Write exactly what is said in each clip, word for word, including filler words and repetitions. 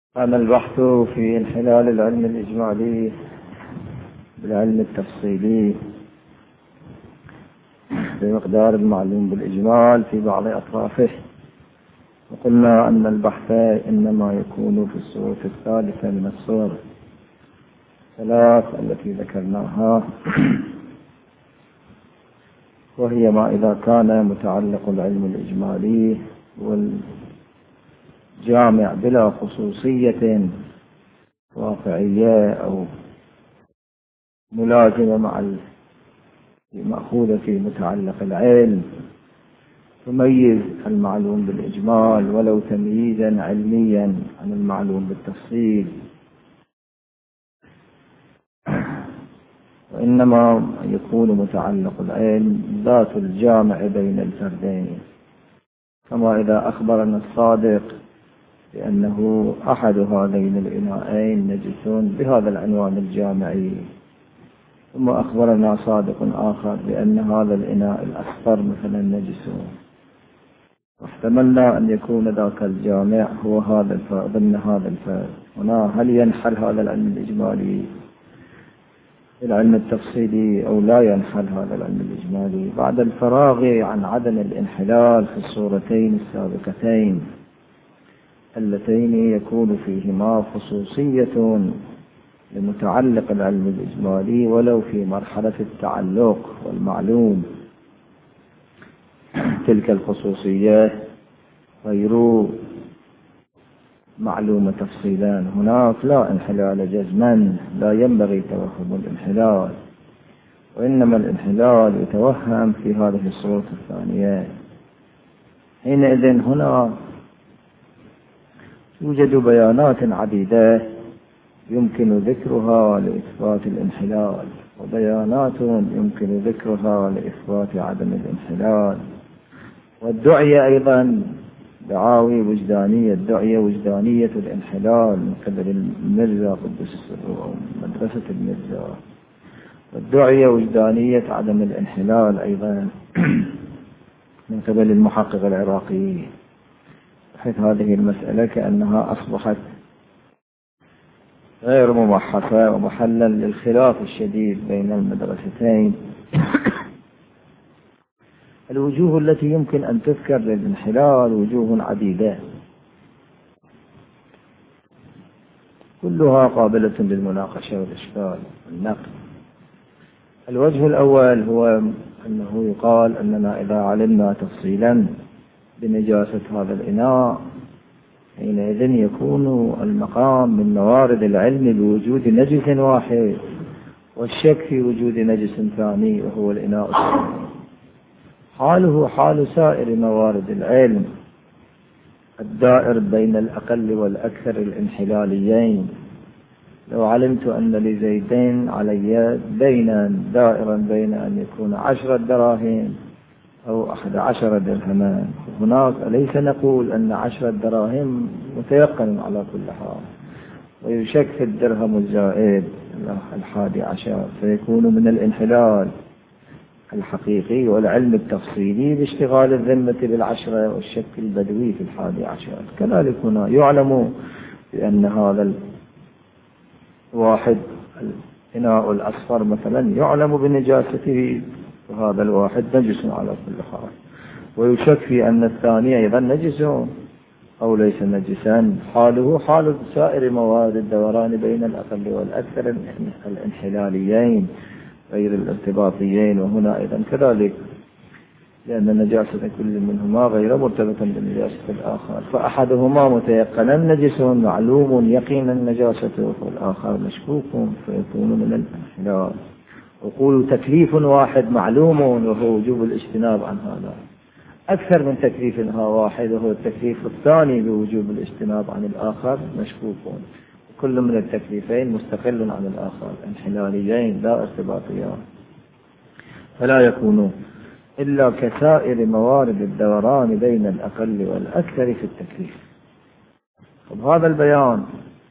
كان البحث في انحلال العلم الإجمالي بالعلم التفصيلي بمقدار المعلوم بالإجمال في بعض أطرافه، وقلنا أن البحث إنما يكون في الصورة الثالثة من الصور الثلاث التي ذكرناها، وهي ما إذا كان متعلق العلم الإجمالي والجامع بلا خصوصية واقعية أو ملازمة مع المأخوذة في متعلق العلم تميز المعلوم بالإجمال ولو تمييزا علميا عن المعلوم بالتفصيل، وإنما يكون متعلق العلم ذات الجامع بين الفردين، كما إذا أخبرنا الصادق بأنه أحد هذين الإناءين نجس بهذا العنوان الجامعي، ثم أخبرنا صادق آخر بأن هذا الإناء الأصفر مثلا نجس، واحتملنا أن يكون ذاك الجامع هو هذا الفرد ضمن هذا الفرد. هنا هل ينحل هذا العلم الإجمالي العلم التفصيلي أو لا ينحل هذا العلم الإجمالي بعد الفراغ عن عدم الانحلال في الصورتين السابقتين اللتين يكون فيهما خصوصية لمتعلق العلم الإجمالي ولو في مرحلة التعلق والمعلوم؟ تلك الخصوصية غير معلومة تفصيلا، هناك لا انحلال جزما، لا ينبغي توهم الانحلال، وإنما الانحلال يتوهم في هذه الصورة الثانية. حينئذ هنا يوجد بيانات عديدة يمكن ذكرها لإثبات الانحلال، وبيانات يمكن ذكرها لإثبات عدم الانحلال، والدعية أيضا دعاوي وجدانية، الدعية وجدانية الانحلال من قبل المرزا قدس السر أو مدرسة المرزا، والدعية وجدانية عدم الانحلال أيضا من قبل المحقق العراقي، بحيث هذه المسألة كأنها أصبحت غير ممحصة ومحلا للخلاف الشديد بين المدرستين. الوجوه التي يمكن أن تذكر للانحلال وجوه عديدة كلها قابلة للمناقشة والإشكال والنقد. الوجه الأول هو أنه يقال أننا إذا علمنا تفصيلا بنجاسة هذا الإناء حينئذ يكون المقام من موارد العلم بوجود نجس واحد والشك في وجود نجس ثاني وهو الإناء الثاني، حاله حال سائر موارد العلم الدائر بين الأقل والأكثر الانحلاليين. لو علمت أن لزيدين علي دينا دائرا بين أن يكون عشرة دراهم أو أحد عشر درهما، هناك أليس نقول أن عشرة دراهم متيقن على كل حال ويشك في الدرهم الزائد الحادي عشر، فيكون من الانحلال الحقيقي والعلم التفصيلي باشتغال الذمة بالعشرة والشك البدوي في الحادي عشر. كذلك هنا يعلم بأن هذا الواحد الإناء الأصفر مثلا يعلم بنجاسته، وهذا الواحد نجس على كل حال، ويشك في أن الثاني أيضا نجس أو ليس نجسا، حاله حال سائر موارد الدوران بين الأقل والأكثر الانحلاليين غير الارتباطيين، وهنا أيضا كذلك لأن نجاسة كل منهما غير مرتبطة بنجاسة الآخر، فأحدهما متيقنا نجس معلوم يقينا نجاسته والآخر مشكوك فيكون من الانحلال. وقول تكليف واحد معلوم وهو وجوب الاجتناب عن هذا، أكثر من تكليف واحد وهو التكليف الثاني بوجوب الاجتناب عن الآخر مشكوكون، كل من التكليفين مستقل عن الآخر انحلاليين لا ارتباطيان، فلا يكونون إلا كسائر موارد الدوران بين الأقل والأكثر في التكليف. هذا البيان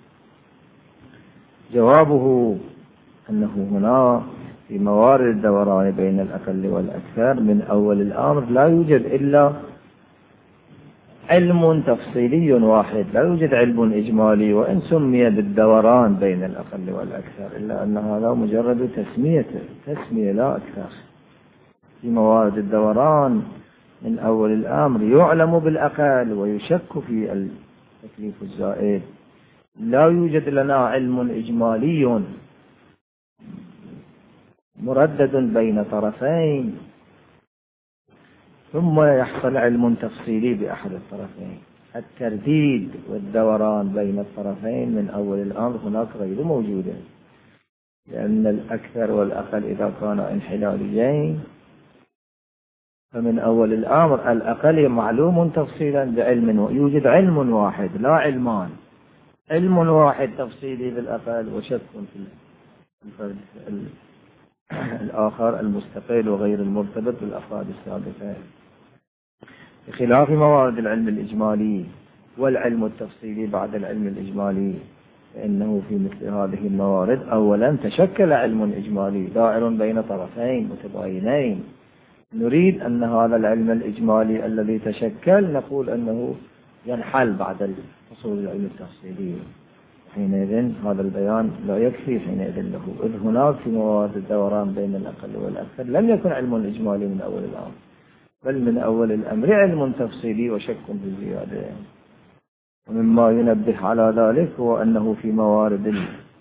جوابه أنه هنا في موارد الدوران بين الأقل والأكثر من أول الأمر لا يوجد إلا علم تفصيلي واحد، لا يوجد علم إجمالي وإن سمي بالدوران بين الأقل والأكثر، إلا أن هذا مجرد تسمية تسمية لا أكثر. في موارد الدوران من أول الأمر يعلم بالأقل ويشك في التكليف الزائد. لا يوجد لنا علم إجمالي مردد بين طرفين ثم يحصل علم تفصيلي بأحد الطرفين. الترديد والدوران بين الطرفين من أول الأمر هناك غير موجودة، لأن الأكثر والأقل إذا كانا انحلاليين فمن أول الأمر الأقل معلوم تفصيلا بعلم، يوجد علم واحد لا علمان، علم واحد تفصيلي بالأقل وشك في الفرد الآخر المستقل وغير المرتبط بالأفراد السابقة، بخلاف موارد العلم الإجمالي والعلم التفصيلي بعد العلم الإجمالي، فإنه في مثل هذه الموارد أولا تشكل علم إجمالي دائر بين طرفين متباينين، نريد أن هذا العلم الإجمالي الذي تشكل نقول أنه ينحل بعد حصول العلم التفصيلي، حينئذ هذا البيان لا يكفي حينئذ له، إذ هناك في موارد الدوران بين الأقل والأكثر لم يكن علم إجمالي من أول الأمر، بل من أول الأمر علم تفصيلي وشك بالزيادة. ومما ينبه على ذلك هو أنه في موارد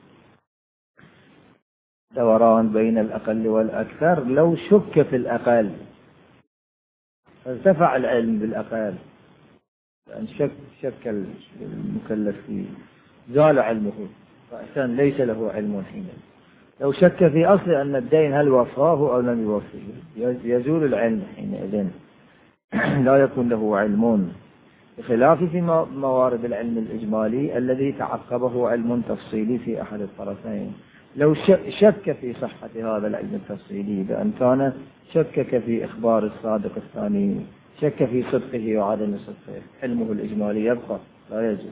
الدوران بين الأقل والأكثر لو شك في الأقل فارتفع العلم بالأقل، لأن شك شك المكلف فيه زال علمه فأحسن ليس له علم حينئذ. لو شك في أصل أن الدين هل وفاه أو لم يوفيه يزول العلم حينئذ، لا يكون له علم، بخلاف في موارد العلم الإجمالي الذي تعقبه علم تفصيلي في أحد الطرفين. لو شك في صحة هذا العلم التفصيلي بأن كان شكك في إخبار الصادق الثاني، شك في صدقه وعدم صدقه، علمه الإجمالي يبقى لا يزول،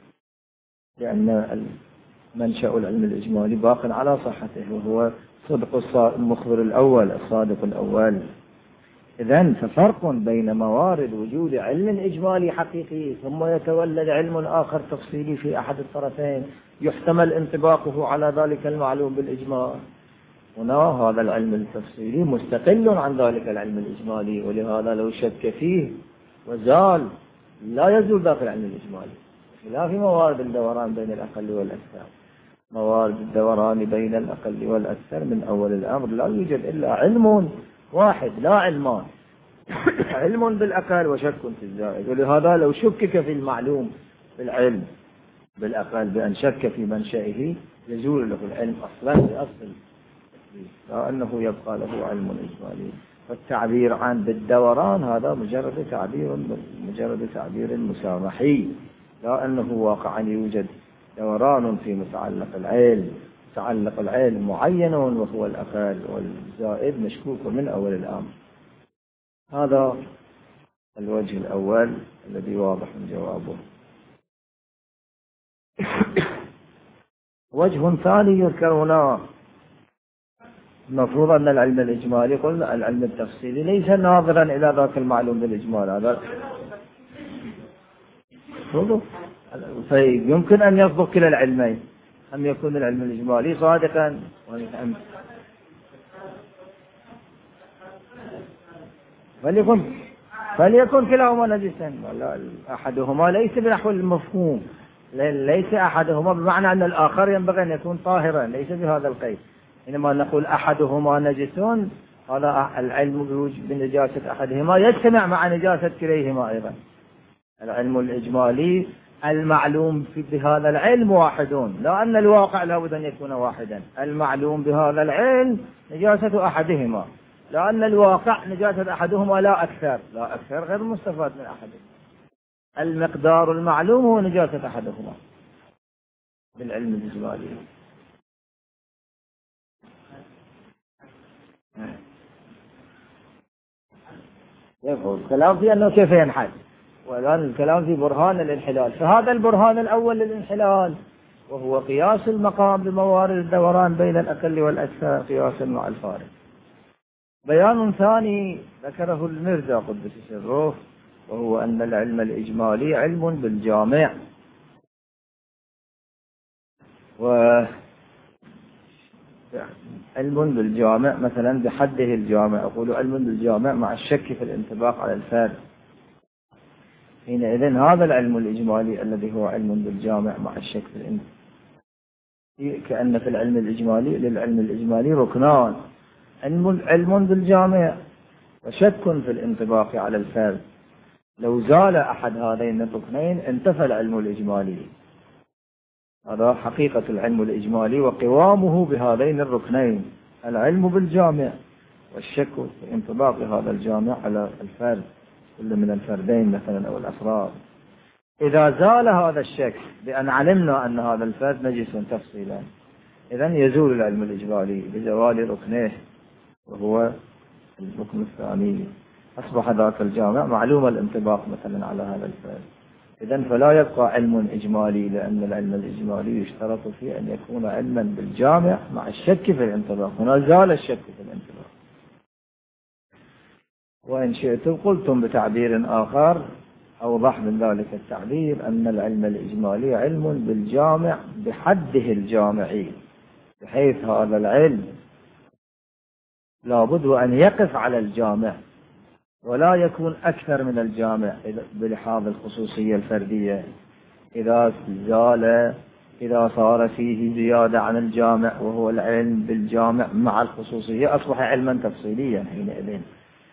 لأن منشأ العلم الإجمالي باق على صحته وهو صدق المخبر الأول الصادق الأول. إذن ففرق بين موارد وجود علم إجمالي حقيقي ثم يتولد علم آخر تفصيلي في أحد الطرفين يحتمل انطباقه على ذلك المعلوم بالإجمال. هنا هذا العلم التفصيلي مستقل عن ذلك العلم الإجمالي، ولهذا لو شك فيه وزال لا يزول ذاك العلم الإجمالي، خلاف موارد الدوران بين الأقل والأكثر. موارد الدوران بين الأقل والأكثر من أول الأمر لا يوجد إلا علم واحد لا علمان، علم بالأقل وشك في الزائد، ولهذا لو شكك في المعلوم بالعلم بالأقل بأن شك في منشئه يزول له العلم أصلا بأصل، لأنه يبقى له علم إجمالي. فالتعبير عن بالدوران هذا مجرد تعبير مجرد تعبير مسامحي، لا أنه واقعا يوجد دوران في متعلق العلم، متعلق العلم معين وهو الأقل والزائد مشكوك من أول الأمر. هذا الوجه الأول الذي واضح جوابه. وجه ثاني يذكر هنا، المفروض أن العلم الإجمالي قلنا العلم التفصيلي ليس ناظرا إلى ذاك المعلوم بالإجمال، هذا فيمكن أن يصدق كلا العلمين، أم يكون العلم الإجمالي صادقا فليكن فليكن كلاهما نجسا، أحدهما ليس بنحو المفهوم، ليس أحدهما بمعنى أن الآخر ينبغي أن يكون طاهرا، ليس بهذا القيد، إنما نقول أحدهما نجس، هذا العلم بنجاسة أحدهما يجتمع مع نجاسة كليهما أيضا. العلم الإجمالي المعلوم بهذا العلم واحد، لا أن الواقع لابد أن يكون واحدا، المعلوم بهذا العلم نجاسة أحدهما، لأن الواقع نجاسة أحدهما لا أكثر، لا أكثر غير مستفاد من أحدهما، المقدار المعلوم هو نجاسة أحدهما بالعلم الإجمالي. يقول الكلام في أنه كيف ينحل، والآن الكلام في برهان الانحلال، فهذا البرهان الأول للانحلال وهو قياس المقام بموارد الدوران بين الأقل والأكثر قياسا مع الفارق. بيان ثاني ذكره المرزا قدس سره وهو أن العلم الإجمالي علم بالجامع، وعلم بالجامع مثلا بحده الجامع، أقول علم بالجامع مع الشك في الانطباق على الفرد. حينئذ هذا العلم الإجمالي الذي هو علم بالجامع مع الشك في الانطباق، كأن في العلم الإجمالي للعلم الإجمالي ركنان: علم علم بالجامع وشك في الانطباق على الفرد. لو زال أحد هذين الركنين انتفى العلم الإجمالي. هذا حقيقة العلم الإجمالي وقوامه بهذين الركنين: العلم بالجامع والشك في انطباق هذا الجامع على الفرد، كل من الفردين مثلا أو الأفراد. إذا زال هذا الشك بأن علمنا أن هذا الفرد نجس تفصيلا، إذن يزول العلم الإجمالي بزوال ركنه، وهو الركن الثاني. أصبح ذاك الجامع معلوم الانطباق مثلا على هذا الفرد. إذن فلا يبقى علم إجمالي، لأن العلم الإجمالي يشترط فيه أن يكون علما بالجامع مع الشك في الانطباق. هنا زال الشك في الانطباق. وإن شئتم قلتم بتعبير آخر أوضح من ذلك التعبير أن العلم الإجمالي علم بالجامع بحده الجامعي، بحيث هذا العلم لابد أن يقف على الجامع ولا يكون أكثر من الجامع بلحاظ الخصوصية الفردية. إذا زال إذا صار فيه زيادة عن الجامع وهو العلم بالجامع مع الخصوصية أصبح علما تفصيليا حينئذ.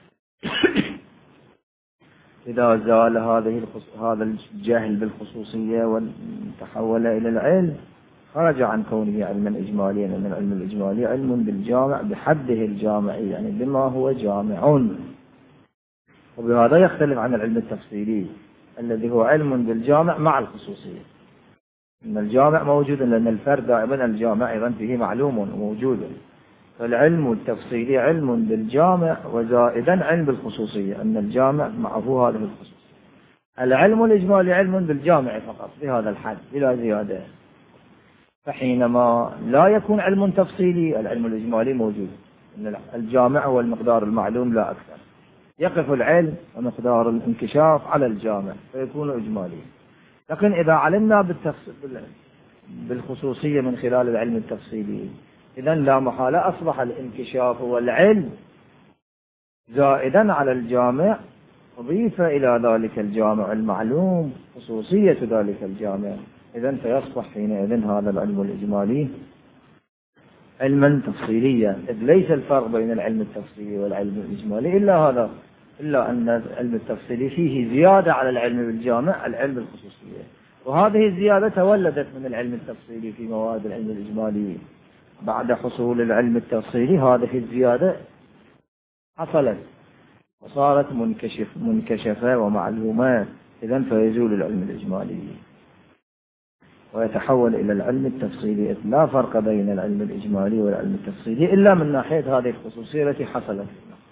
إذا زال هذه هذا الجهل بالخصوصية وتحول إلى العلم خرج عن كونه علما إجماليا، لأن العلم الإجمالي علم بالجامع بحده الجامعي، يعني بما هو جامع. وبهذا يختلف عن العلم التفصيلي الذي هو علم بالجامع مع الخصوصية. إن الجامع موجود لأن الفرد دائما الجامع أيضا فيه معلوم وموجود. فالعلم التفصيلي علم بالجامع وزائدا علم بالخصوصية، أن الجامع معه هذه الخصوصية. العلم الإجمالي علم بالجامع فقط بهذا الحد بلا زيادة. فحينما لا يكون علم تفصيلي العلم الإجمالي موجود، إن الجامع هو المقدار المعلوم لا أكثر. يقف العلم ومقدار الانكشاف على الجامع فيكون إجمالي. لكن إذا علمنا بالخصوصية من خلال العلم التفصيلي، إذن لا محالة أصبح الانكشاف والعلم زائدا على الجامع، أضيف إلى ذلك الجامع المعلوم خصوصية ذلك الجامع. إذن فيصبح حينئذ هذا العلم الإجمالي علما تفصيليا، إذ ليس الفرق بين العلم التفصيلي والعلم الإجمالي إلا هذا، إلا أن العلم التفصيلي فيه زيادة على العلم بالجامع العلم بالخصوصية، وهذه الزيادة تولدت من العلم التفصيلي في مواد العلم الإجمالي. بعد حصول العلم التفصيلي هذه الزيادة حصلت وصارت منكشف منكشفة ومعلومة، إذن فيزول العلم الإجمالي ويتحول إلى العلم التفصيلي. لا فرق بين العلم الإجمالي والعلم التفصيلي إلا من ناحية هذه الخصوصية التي حصلت.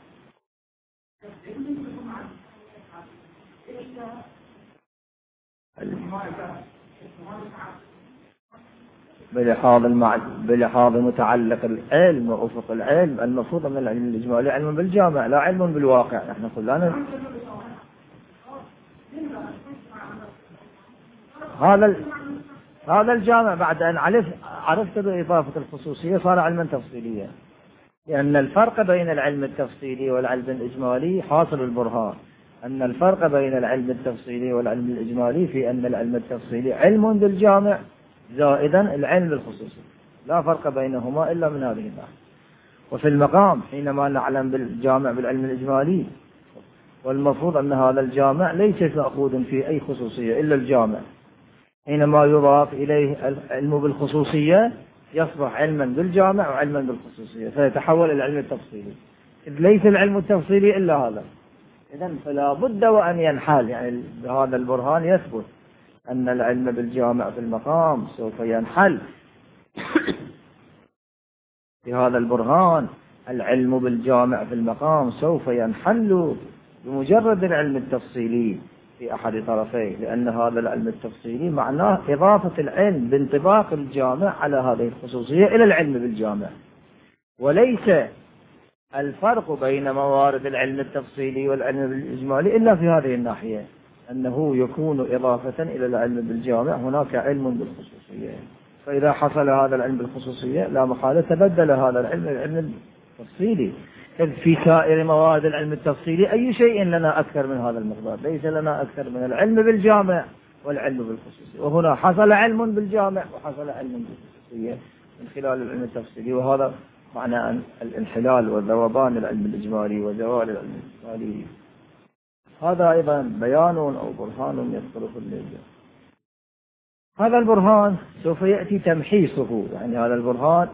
بلحاظ المع... بلحاظ متعلق العلم وأفق العلم، المفروض من العلم الإجمالي علم بالجامع لا علم بالواقع. نحن كلنا هذا ال... هذا الجامع بعد أن عرف عرفت بإضافة الخصوصية صار علما تفصيليا، لأن الفرق بين العلم التفصيلي والعلم الإجمالي حاصل البرهان أن الفرق بين العلم التفصيلي والعلم الإجمالي في أن العلم التفصيلي علم بالجامع زائدا العلم بالخصوصي، لا فرق بينهما إلا من هذه الناحية. وفي المقام حينما نعلم بالجامع بالعلم الإجمالي، والمفروض أن هذا الجامع ليس مأخوذ في أي خصوصية إلا الجامع، حينما يضاف إليه العلم بالخصوصية يصبح علما بالجامع وعلما بالخصوصية، فيتحول إلى العلم التفصيلي، إذ ليس العلم التفصيلي إلا هذا. إذن فلا بد وأن ينحل، يعني بهذا البرهان يثبت أن العلم بالجامع في المقام سوف ينحل. بهذا البرهان العلم بالجامع في المقام سوف ينحل بمجرد العلم التفصيلي في أحد طرفيه، لأن هذا العلم التفصيلي معناه إضافة العلم بانطباق الجامع على هذه الخصوصية إلى العلم بالجامع، وليس الفرق بين موارد العلم التفصيلي والعلم الإجمالي إلا في هذه الناحية، أنه يكون إضافة إلى العلم بالجامع. هناك علم بالخصوصية، فإذا حصل هذا العلم بالخصوصية لا محالة تبدل هذا العلم العلم التفصيلي. إذ في سائر موارد العلم التفصيلي أي شيء لنا أكثر من هذا المقدار، ليس لنا أكثر من العلم بالجامع والعلم بالخصوصية. وهنا حصل علم بالجامع وحصل علم بالخصوصية من خلال العلم التفصيلي، وهذا معنى أن الانحلال وذوبان العلم الإجمالي وزوال العلم الإجمالي. هذا أيضا بيان أو برهان يدخل في الليل. هذا البرهان سوف يأتي تمحيصه، يعني هذا البرهان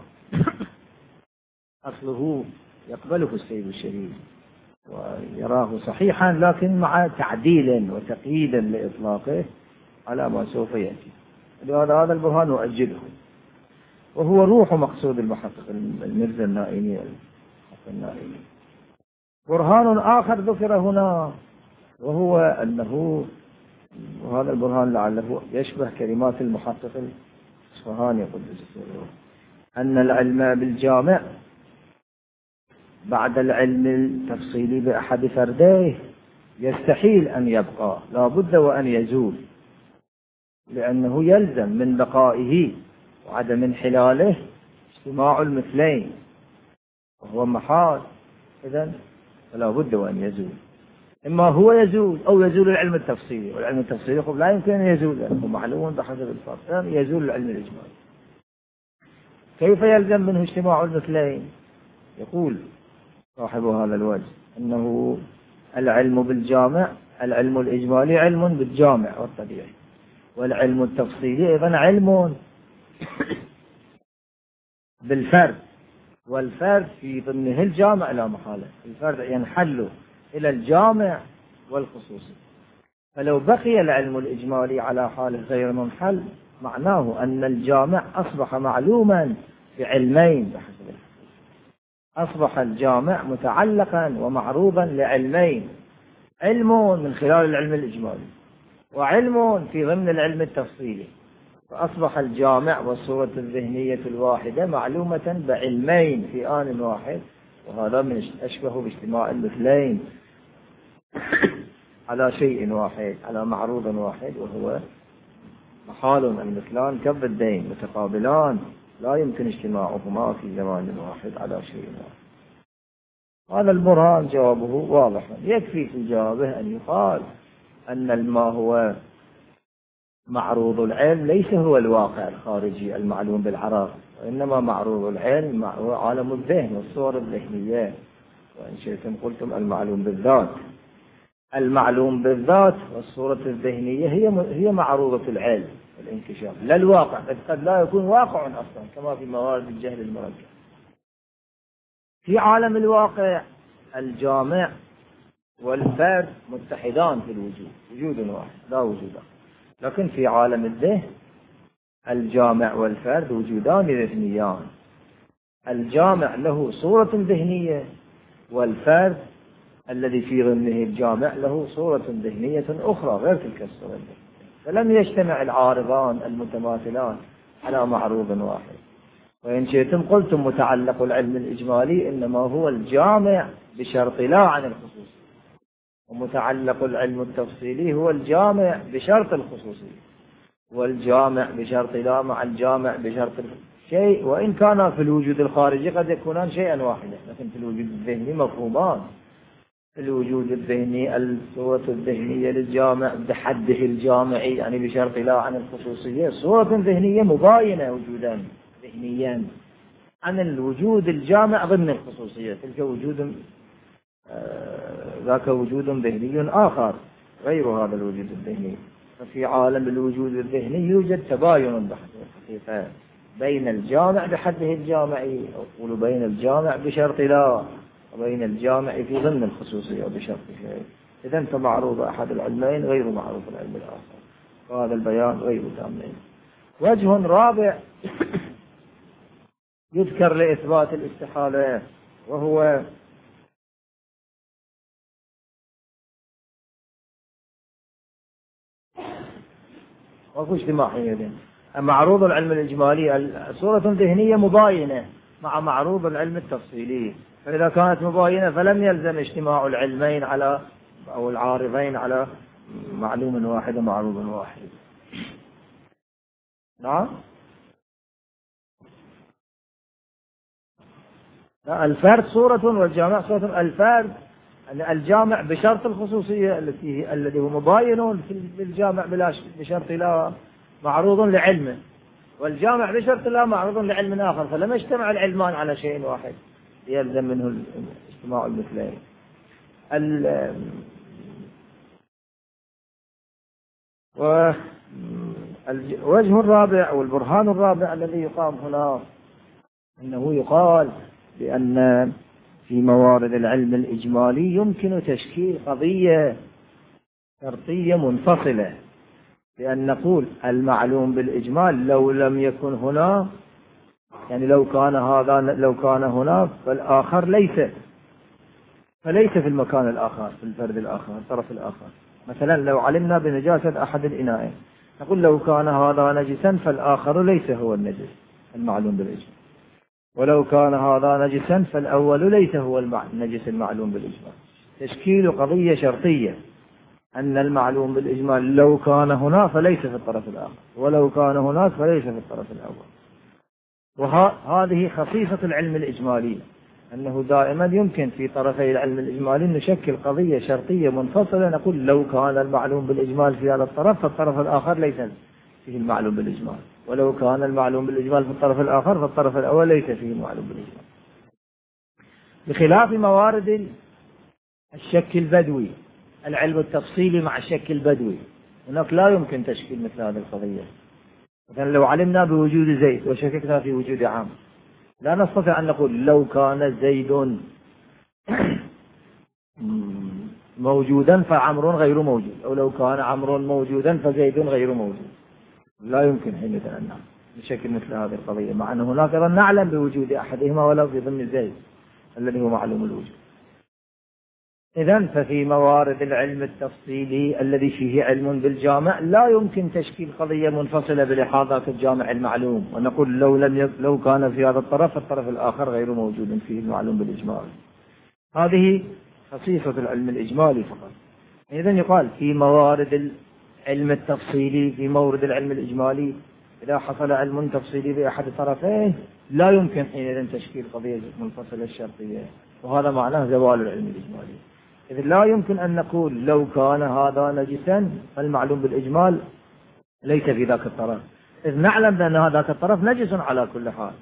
أصله يقبله السيد الشريف ويراه صحيحا، لكن مع تعديل وتقييد لإطلاقه على ما سوف يأتي. لهذا هذا البرهان نؤجله، وهو روح مقصود المحقق المرزا النائمي النائمي. برهان آخر ذكر هنا، وهو أنه، وهذا البرهان لعله يشبه كلمات المحقق الإصفهاني قدس سره، أن العلم بالجامع بعد العلم التفصيلي بأحد فرديه يستحيل أن يبقى، لا بد وأن يزول، لأنه يلزم من بقائه وعدم انحلاله اجتماع المثلين، وهو محال. إذن فلا بد وأن يزول، إما هو يزول أو يزول العلم التفصيلي، والعلم التفصيلي لا يمكن أن يزول لأنه معلوم بحسب الفرق، يزول العلم الإجمالي. كيف يلزم منه اجتماع المثلين؟ يقول صاحب هذا الوجه أنه العلم بالجامع، العلم الإجمالي علم بالجامع والطبيعي، والعلم التفصيلي أيضا علم بالفرد، والفرد في ضمنه الجامع لا محالة. الفرد ينحل إلى الجامع والخصوصي، فلو بقي العلم الإجمالي على حاله غير منحل معناه أن الجامع أصبح معلوما بعلمين بحسب الحديث. أصبح الجامع متعلقا ومعروضا لعلمين، علم من خلال العلم الإجمالي وعلم في ضمن العلم التفصيلي، فأصبح الجامع والصورة الذهنية الواحدة معلومة بعلمين في آن واحد، وهذا من أشبه باجتماع المثلين على شيء واحد، على معروض واحد، وهو محال المثلان كالضدين متقابلان لا يمكن اجتماعهما في زمان واحد على شيء واحد. هذا البرهان جوابه واضح، يكفي في جوابه أن يقال أن ما هو معروض العلم ليس هو الواقع الخارجي المعلوم بالعراق، وإنما معروض العلم هو عالم الذهن والصور الذهنية، وإن شئتم قلتم المعلوم بالذات. المعلوم بالذات والصورة الذهنية هي هي معروضة العلم والانكشاف، لا الواقع، قد لا يكون واقع أصلا كما في موارد الجهل المركب. في عالم الواقع الجامع والفرد متحدان في الوجود، وجود واحد لا وجود آخر. لكن في عالم الذهن الجامع والفرد وجودان ذهنيان، الجامع له صورة ذهنية، والفرد الذي في ضمنه الجامع له صورة ذهنية أخرى غير تلك الصورة الذهنية، فلم يجتمع العارضان المتماثلان على معروض واحد. وإن شئتم قلتم متعلق العلم الإجمالي إنما هو الجامع بشرط لا عن الخصوص، ومتعلق العلم التفصيلي هو الجامع بشرط الخصوصية، والجامع بشرط لا مع الجامع بشرط شيء، وإن كان في الوجود الخارجي قد يكونان شيئا واحدا، لكن في الوجود الذهني مفهومان. في الوجود الذهني الصورة الذهنية للجامع بحده الجامعي، يعني بشرط لا عن الخصوصية، صورة ذهنية مباينة وجودا ذهنيا عن الوجود الجامع ضمن الخصوصية، تلك وجود آه ذاك وجود ذهني آخر غير هذا الوجود الذهني. ففي عالم الوجود الذهني يوجد تباين بحث الحقيقة بين الجامع بحده الجامعي، أقول بين الجامع بشرط لا، وبين الجامع في ضمن الخصوصية بشرط شيء. إذن فمعروض أحد العلمين غير معروف العلم الآخر، وهذا البيان غير تامين. وجه رابع يذكر لإثبات الاستحالة، وهو وكو اجتماعية ذن. معروض العلم الإجمالي صورة ذهنية مباينة مع معروض العلم التفصيلي، فإذا كانت مباينة فلم يلزم اجتماع العلمين على أو العارضين على معلوم واحد ومعروض واحد. نعم. الفرد صورة والجامع صورة. الفرد الجامع بشرط الخصوصية التي الذي هو مباين في الجامع بلا بشرط لا معروض لعلمه، والجامع بشرط لا معروض لعلم آخر، فلما اجتمع العلمان على شيء واحد يلزم منه اجتماع المثلين. والوجه الرابع والبرهان الرابع الذي يقام هنا أنه يقال بأن في موارد العلم الإجمالي يمكن تشكيل قضية شرطية منفصلة، بأن نقول المعلوم بالإجمال لو لم يكن هنا، يعني لو كان هذا لو كان هنا فالآخر ليس فليس في المكان الآخر، في الفرد الآخر الطرف الآخر. مثلا لو علمنا بنجاسة أحد الإناءين نقول لو كان هذا نجسا فالآخر ليس هو النجس المعلوم بالإجمال، ولو كان هذا نجسا فالأول ليس هو النجس المعلوم بالإجمال. تشكيل قضية شرطية أن المعلوم بالإجمال لو كان هنا فليس في الطرف الآخر، ولو كان هناك فليس في الطرف الأول. وهذه خصيصة العلم الإجمالي، أنه دائما يمكن في طرفي العلم الإجمالي نشكل قضية شرطية منفصلة، نقول لو كان المعلوم بالإجمال في هذا الطرف فالطرف الآخر ليس فيه المعلوم بالإجمال، ولو كان المعلوم بالإجمال في الطرف الآخر فالطرف الأول ليس فيه المعلوم بالإجمال. بخلاف موارد الشك البدوي، العلم التفصيلي مع الشك البدوي، هناك لا يمكن تشكيل مثل هذه القضية. مثلا لو علمنا بوجود زيد وشككنا في وجود عمرو، لا نستطيع أن نقول لو كان زيد موجودا فعمر غير موجود، أو لو كان عمرو موجودا فزيد غير موجود. لا يمكن حينئذ أن نشكل مثل هذه القضية، مع أن هناك نعلم بوجود أحدهما ولو في ضمن زيد الذي هو معلوم الوجود. إذن ففي موارد العلم التفصيلي الذي فيه علم بالجامع لا يمكن تشكيل قضية منفصلة بلحاظات الجامع المعلوم ونقول لو لم ي... لو كان في هذا الطرف الطرف الآخر غير موجود فيه المعلوم بالإجمال. هذه خصيصة العلم الإجمالي فقط. إذن يقال في موارد العلم التفصيلي، في مورد العلم الإجمالي إذا حصل علم تفصيلي بأحد الطرفين لا يمكن حينئذ تشكيل قضية منفصلة الشرطية، وهذا معناه زوال العلم الإجمالي. إذن لا يمكن أن نقول لو كان هذا نجسا فالمعلوم بالإجمال ليس في ذاك الطرف، إذ نعلم بأن هذاك الطرف نجس على كل حال.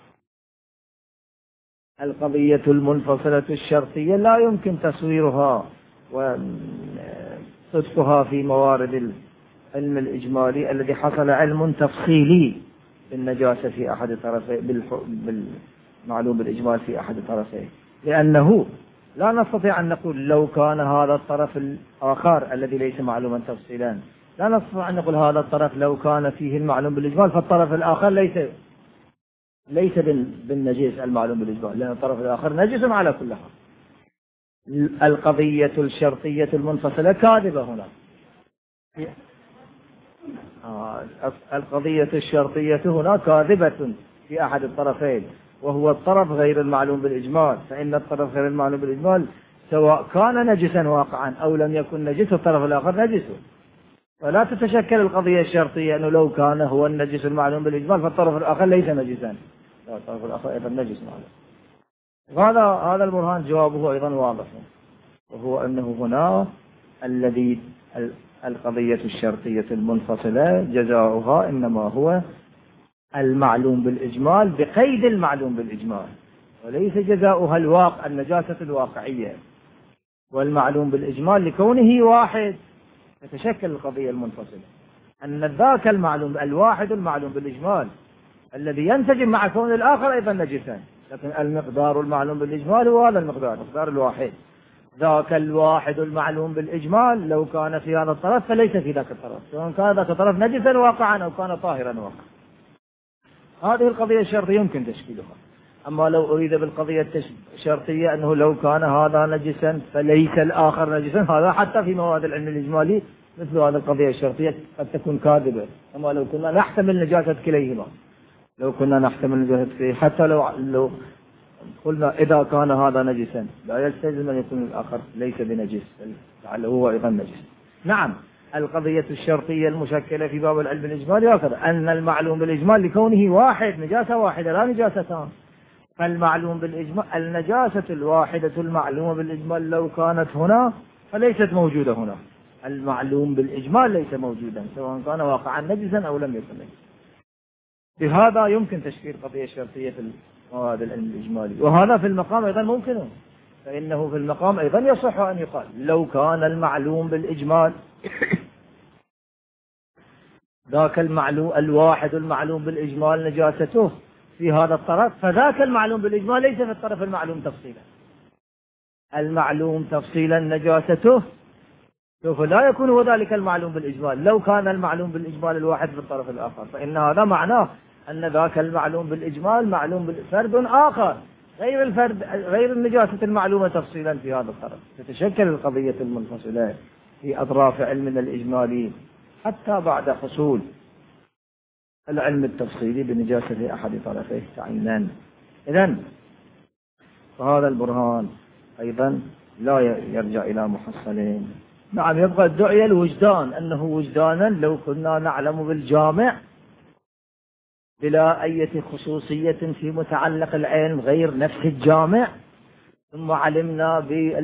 القضية المنفصلة الشرطية لا يمكن تصويرها وصدقها في موارد العلم الإجمالي الذي حصل علم تفصيلي بالنجاسة في أحد الطرفين، بالمعلوم بالإجمال في أحد الطرفين، لأنه لا نستطيع أن نقول لو كان هذا الطرف الآخر الذي ليس معلوما تفصيلا، لا نستطيع أن نقول هذا الطرف لو كان فيه المعلوم بالإجمال فالطرف الآخر ليس ليس بالنجس المعلوم بالإجمال، لأن الطرف الآخر نجس على كل حال. القضية الشرطية المنفصلة كاذبة هنا. القضية الشرطية هنا كاذبة في أحد الطرفين، وهو الطرف غير المعلوم بالإجمال، فإن الطرف غير المعلوم بالإجمال سواء كان نجسا واقعا أو لم يكن نجس الطرف الآخر نجس، فلا تتشكل القضية الشرطية أنه لو كان هو النجس المعلوم بالإجمال فالطرف الآخر ليس نجسا، لا الطرف الآخر أيضا نجس معلوم. هذا هذا البرهان جوابه أيضا واضح، وهو أنه هنا الذي القضية الشرطية المنفصلة جزاؤها إنما هو المعلوم بالإجمال بقيد المعلوم بالإجمال، وليس جزاؤها الواقع النجاسة الواقعية. والمعلوم بالإجمال لكونه واحد تتشكل القضية المنفصلة، أن ذاك المعلوم الواحد المعلوم بالإجمال الذي ينسجم مع كون الآخر أيضا نجسا، لكن المقدار المعلوم بالإجمال هو هذا المقدار، مقدار الواحد. ذاك الواحد المعلوم بالإجمال لو كان في هذا الطرف فليس في ذاك الطرف، سواء كان ذاك الطرف نجسا واقعا أو كان طاهرا واقعا. هذه القضية الشرطية يمكن تشكيلها. أما لو أريد بالقضية الشرطية أنه لو كان هذا نجسا فليس الآخر نجسا، هذا حتى في مواد العلم الإجمالي مثل هذه القضية الشرطية قد تكون كاذبة. أما لو كنا نحتمل نجاسة كليهما، لو كنا نحتمل نجاسة كليهما حتى لو لو قلنا إذا كان هذا نجسا لا يلتزم أن يكون الآخر ليس بنجس لعله هو أيضا نجس. نعم، القضية الشرطية المشكلة في باب العلم الإجمالي هكذا، أن المعلوم بالإجمال لكونه واحد، نجاسة واحدة لا نجاستان. فالمعلوم بالإجمال النجاسة الواحدة المعلومة بالإجمال لو كانت هنا فليست موجودة هنا. المعلوم بالإجمال ليس موجودا سواء كان واقعا نجسا أو لم يكن نجسا. بهذا يمكن تشكيل قضية شرطية في مواد العلم الإجمالي، وهذا في المقام أيضا ممكن، فإنه في المقام أيضا يصح أن يقال لو كان المعلوم بالإجمال ذاك المعلوم الواحد المعلوم بالإجمال نجاسته في هذا الطرف، فذاك المعلوم بالإجمال ليس في الطرف المعلوم تفصيلا. المعلوم تفصيلا نجاسته سوف لا يكون هو ذلك المعلوم بالإجمال لو كان المعلوم بالإجمال الواحد في الطرف الآخر، فإن هذا معناه أن ذاك المعلوم بالإجمال معلوم بالفرد آخر غير الفرد غير النجاسة المعلومة تفصيلا في هذا الطرف. تتشكل القضية المنفصلة في أطراف علمنا الإجمالي حتى بعد حصول العلم التفصيلي بنجاسة أحد طرفيه تعينا. إذن فهذا البرهان أيضا لا يرجع إلى محصلين. نعم، يبقى الدعية الوجدان، أنه وجدانا لو كنا نعلم بالجامع بلا أي خصوصية في متعلق العلم غير نفس الجامع، ثم علمنا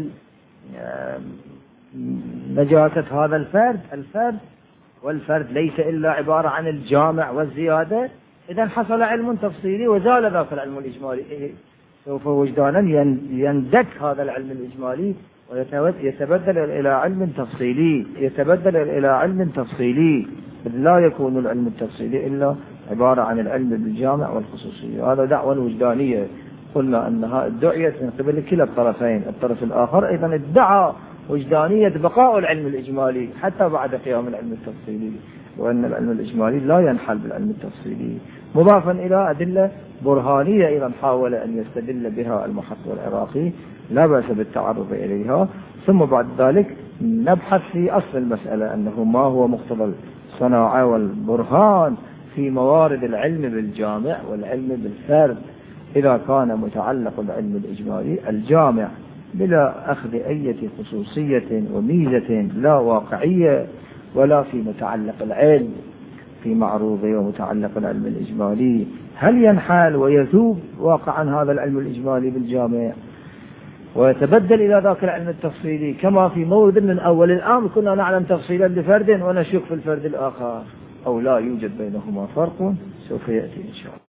بنجاسة هذا الفرد الفرد والفرد ليس إلا عبارة عن الجامع والزيادة، إذا حصل علم تفصيلي وزال ذاك العلم الإجمالي. سوف وجدانا يندك هذا العلم الإجمالي ويتبدل إلى علم تفصيلي يتبدل إلى علم تفصيلي لا يكون العلم التفصيلي إلا عبارة عن العلم بالجامع والخصوصية. هذا دعوة وجدانية قلنا أنها ادعيت من قبل كلا الطرفين. الطرف الآخر أيضا ادعى وجدانية بقاء العلم الإجمالي حتى بعد قيام العلم التفصيلي، وأن العلم الإجمالي لا ينحل بالعلم التفصيلي، مضافا إلى أدلة برهانية أيضا حاول أن يستدل بها المحقق العراقي لا بأس بالتعرض إليها. ثم بعد ذلك نبحث في أصل المسألة أنه ما هو مقتضى الصناعة والبرهان في موارد العلم بالجامع والعلم بالفرد إذا كان متعلق العلم الإجمالي الجامع بلا أخذ أي خصوصية وميزة لا واقعية ولا في متعلق العلم في معروضه ومتعلق العلم الإجمالي، هل ينحل ويذوب واقعا هذا العلم الإجمالي بالجامع ويتبدل إلى ذاك العلم التفصيلي كما في مورد من أول الأمر كنا نعلم تفصيلا لفرد ونشك في الفرد الآخر، أو لا يوجد بينهما فرق؟ سوف يأتي إن شاء الله.